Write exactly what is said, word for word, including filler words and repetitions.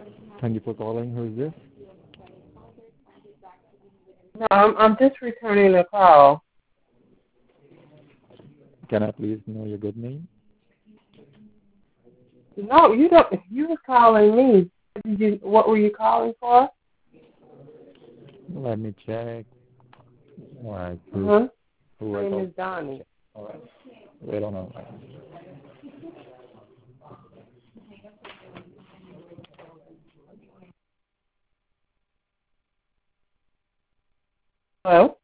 Thank you for calling. Who is this? No, I'm, I'm just returning a call. Can I please know your good name? No, you don't. You were calling me. Did you, what were you calling for? Let me check. All right. Who, Uh-huh. who My I name called? is Donnie. All right. Wait on a line. Hello?